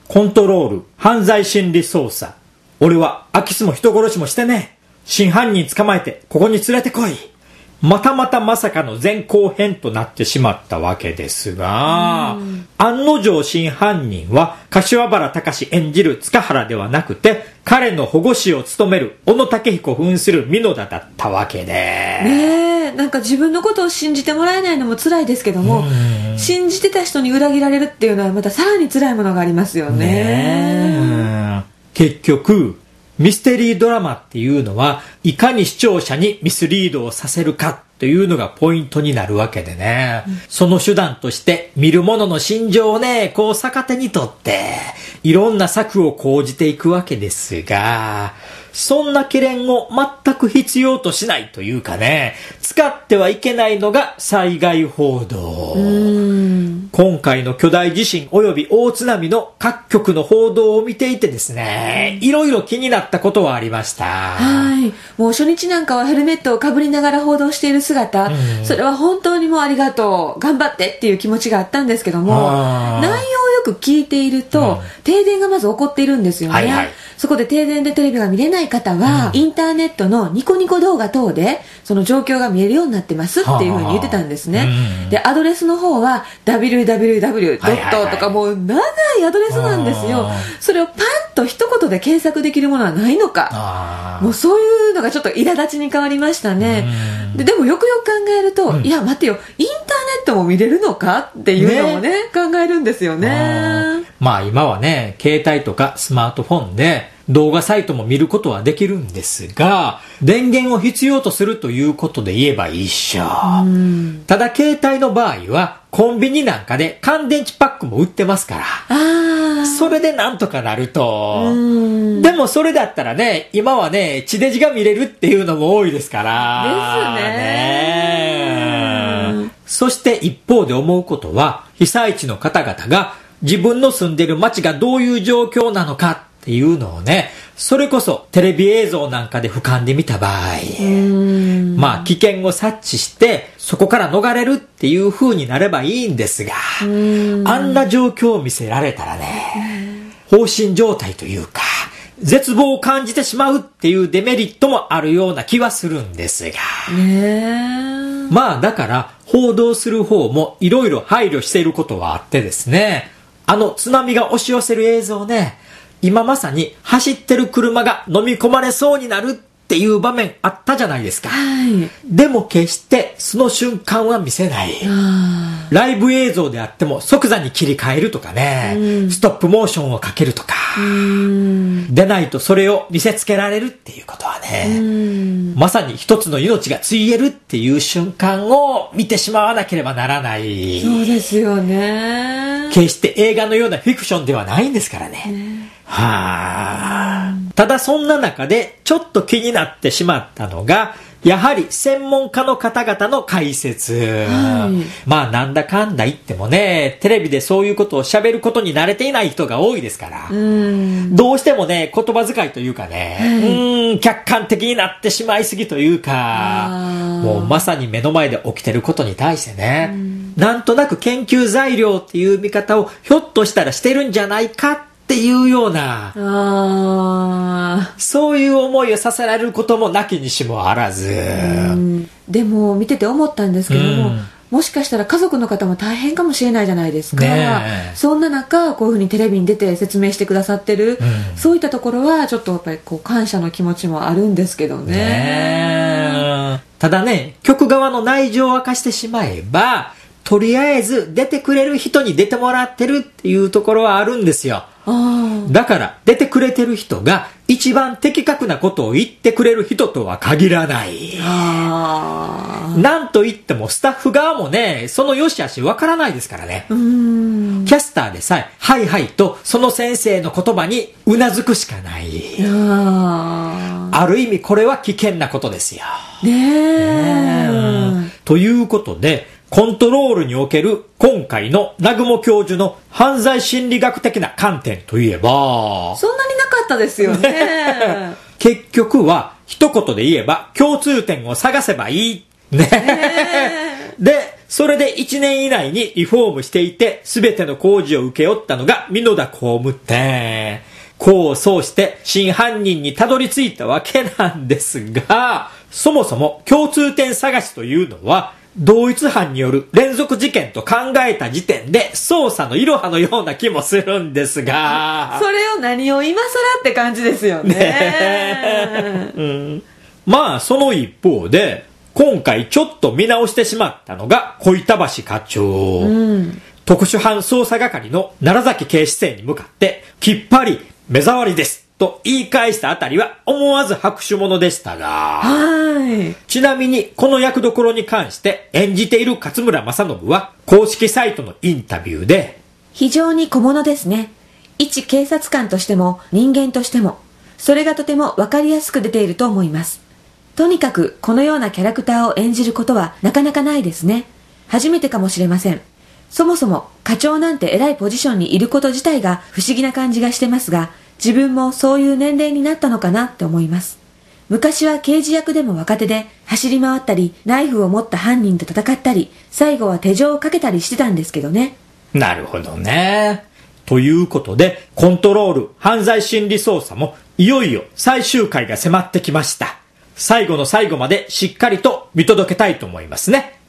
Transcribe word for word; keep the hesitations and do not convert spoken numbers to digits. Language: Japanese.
コントロール、犯罪心理操作。俺は空き巣も人殺しもしてねえ。真犯人捕まえてここに連れてこい。またまたまさかの前後編となってしまったわけですが、案の定真犯人は柏原隆演じる塚原ではなくて、彼の保護司を務める小野武彦扮する美濃田だったわけで、 ねえ、なんか自分のことを信じてもらえないのも辛いですけども、信じてた人に裏切られるっていうのはまたさらに辛いものがありますよね。 ねえ、結局ミステリードラマっていうのはいかに視聴者にミスリードをさせるかというのがポイントになるわけでね、うん、その手段として見る者の心情をねこう逆手にとっていろんな策を講じていくわけですが、そんな懸念を全く必要としないというかね、使ってはいけないのが災害報道。うーん、今回の巨大地震及び大津波の各局の報道を見ていてですね、いろいろ気になったことはありました。 はい、もう初日なんかはヘルメットをかぶりながら報道している姿、うん、それは本当にもうありがとう、頑張ってっていう気持ちがあったんですけども、内容をよく聞いていると、うん、停電がまず起こっているんですよね。はいはい、そこで停電でテレビが見れない方は、うん、インターネットのニコニコ動画等でその状況が見えるようになってますっていうふうに言ってたんですね。うん、でアドレスの方は ダブリューダブリューダブリュー ドットとかもう長いアドレスなんですよ。それをパンと一言で検索できるものはないのか、もうそういうのがちょっと苛立ちに変わりましたね。で, でもよくよく考えると、うん、いや待てよ、インターネットも見れるのかっていうのも ね, ね考えるんですよね。 まあ今はね、携帯とかスマートフォンで動画サイトも見ることはできるんですが、電源を必要とするということで言えば一緒。ただ携帯の場合はコンビニなんかで乾電池パックも売ってますから、あ、それでなんとかなると。でもそれだったらね、今はね地デジが見れるっていうのも多いですからです ね, ね。そして一方で思うことは、被災地の方々が自分の住んでる街がどういう状況なのかっていうのをね、それこそテレビ映像なんかで俯瞰で見た場合、まあ危険を察知してそこから逃れるっていう風になればいいんですが、あんな状況を見せられたらね、放心状態というか絶望を感じてしまうっていうデメリットもあるような気はするんですが、ね、まあだから報道する方もいろいろ配慮していることはあってですね、あの津波が押し寄せる映像ね、今まさに走ってる車が飲み込まれそうになるっていう場面あったじゃないですか。はい、でも決してその瞬間は見せない。ライブ映像であっても即座に切り替えるとかね、うん、ストップモーションをかけるとか、うん、でないとそれを見せつけられるっていうことはね、うん、まさに一つの命がついえるっていう瞬間を見てしまわなければならない。 そうですよね。 決して映画のようなフィクションではないんですからね。ね、はあ、ただそんな中でちょっと気になってしまったのが、やはり専門家の方々の解説、はい、まあなんだかんだ言ってもね、テレビでそういうことを喋ることに慣れていない人が多いですから、うん、どうしてもね言葉遣いというかね、はい、うーん客観的になってしまいすぎというか、もうまさに目の前で起きてることに対してね、うん、なんとなく研究材料っていう見方をひょっとしたらしてるんじゃないかっていうような、あ、そういう思いをさせられることもなきにしもあらず。 うん、でも見てて思ったんですけども、うん、もしかしたら家族の方も大変かもしれないじゃないですか。ね、そんな中こういうふうにテレビに出て説明してくださってる、うん、そういったところはちょっとやっぱりこう感謝の気持ちもあるんですけど ね, ねただね、局側の内情を明かしてしまえば、とりあえず出てくれる人に出てもらってるっていうところはあるんですよ。だから出てくれてる人が一番的確なことを言ってくれる人とは限らない。あ、なんと言ってもスタッフ側もね、その良し悪しわからないですからね。うーん、キャスターでさえはいはいとその先生の言葉にうなずくしかない。あ, ある意味これは危険なことですよ。ねえ、うん、ということでコントロールにおける今回の南雲教授の犯罪心理学的な観点といえば、 そんなになかったですよね。 結局は一言で言えば共通点を探せばいいね。 で、それでいちねん以内にリフォームしていて、すべての工事を請け負ったのが美濃田工務店。こうそうして真犯人にたどり着いたわけなんですが、そもそも共通点探しというのは、同一犯による連続事件と考えた時点で捜査のいろはのような気もするんですが。 それを何を今更って感じですよね。 ねうん、まあその一方で、今回ちょっと見直してしまったのが小板橋課長。うん、特殊犯捜査係の奈良崎警視正に向かってきっぱり目障りですと言い返したあたりは思わず拍手物でしたが、はい。ちなみにこの役どころに関して演じている勝村政信は公式サイトのインタビューで、 非常に小物ですね。一警察官としても人間としても、それがとてもわかりやすく出ていると思います。とにかくこのようなキャラクターを演じることはなかなかないですね。初めてかもしれません。そもそも課長なんて偉いポジションにいること自体が不思議な感じがしてますが、自分もそういう年齢になったのかなって思います。昔は刑事役でも若手で走り回ったり、ナイフを持った犯人と戦ったり、最後は手錠をかけたりしてたんですけどね。 なるほどね。ということで、コントロール犯罪心理捜査もいよいよ最終回が迫ってきました。最後の最後までしっかりと見届けたいと思いますね。